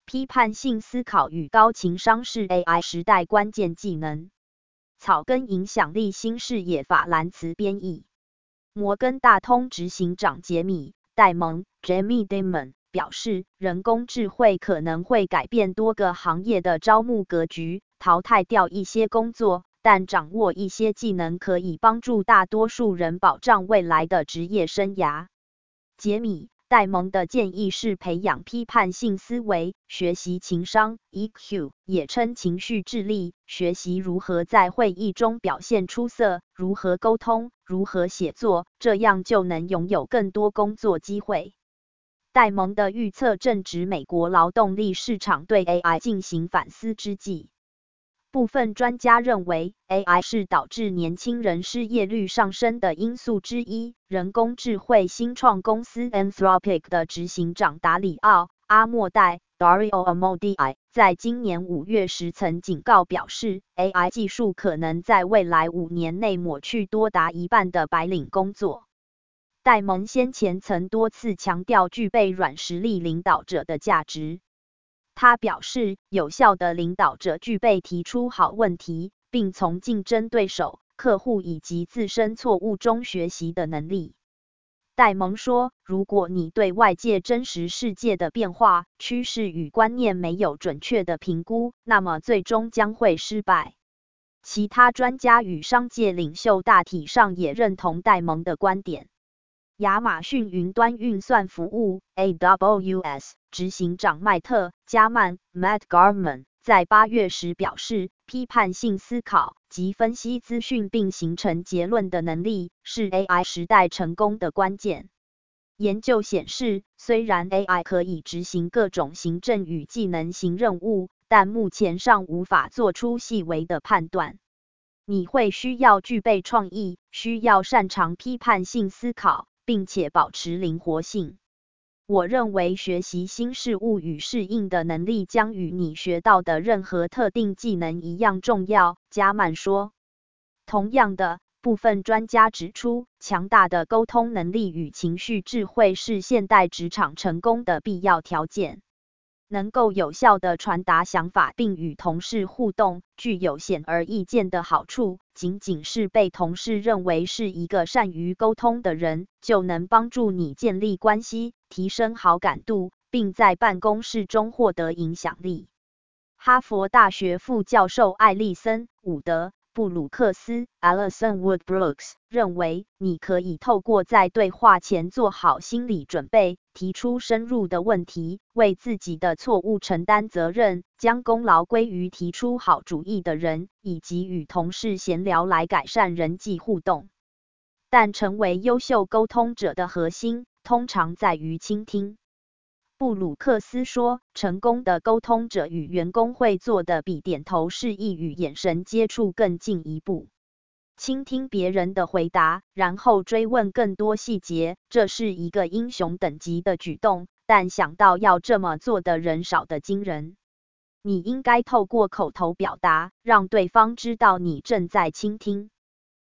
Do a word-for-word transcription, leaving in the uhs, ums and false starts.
批判性思考与高情商是 A I 时代关键技能。草根影响力新视野法兰茨编译。摩根大通执行长杰米·戴蒙 （Jamie Dimon） 表示，人工智慧可能会改变多个行业的招募格局，淘汰掉一些工作，但掌握一些技能可以帮助大多数人保障未来的职业生涯。杰米·戴蒙的建议是培养批判性思维，学习情商 E Q， 也称情绪智力，学习如何在会议中表现出色，如何沟通，如何写作，这样就能拥有更多工作机会。戴蒙的预测正值美国劳动力市场对 A I 进行反思之际。部分专家认为 ，A I 是导致年轻人失业率上升的因素之一。人工智慧新创公司 Anthropic 的执行长达里奥·阿莫代 （Dario Amodei） 在今年五月时曾警告表示 ，A I 技术可能在未来五年内抹去多达一半的白领工作。戴蒙先前曾多次强调具备软实力领导者的价值。他表示，有效的领导者具备提出好问题，并从竞争对手、客户以及自身错误中学习的能力。戴蒙说，如果你对外界真实世界的变化、趋势与观念没有准确的评估，那么最终将会失败。其他专家与商界领袖大体上也认同戴蒙的观点。亚马逊云端运算服务 A W S 执行长麦特·加曼 Matt Garman 在八月时表示，批判性思考及分析资讯并形成结论的能力是 A I 时代成功的关键。研究显示，虽然 A I 可以执行各种行政与技能型任务，但目前尚无法做出细微的判断。你会需要具备创意，需要擅长批判性思考，并且保持灵活性。我认为学习新事物与适应的能力将与你学到的任何特定技能一样重要，加曼说。同样的，部分专家指出，强大的沟通能力与情绪智慧是现代职场成功的必要条件。能够有效地传达想法并与同事互动，具有显而易见的好处。仅仅是被同事认为是一个善于沟通的人，就能帮助你建立关系，提升好感度，并在办公室中获得影响力。哈佛大学副教授艾利森·伍德布鲁克斯 Alison Wood-Brooks 认为，你可以透过在对话前做好心理准备，提出深入的问题，为自己的错误承担责任，将功劳归于提出好主意的人，以及与同事闲聊来改善人际互动。但成为优秀沟通者的核心，通常在于倾听。布鲁克斯说，成功的沟通者与员工会做的比点头示意与眼神接触更进一步。倾听别人的回答，然后追问更多细节，这是一个英雄等级的举动，但想到要这么做的人少得惊人。你应该透过口头表达，让对方知道你正在倾听。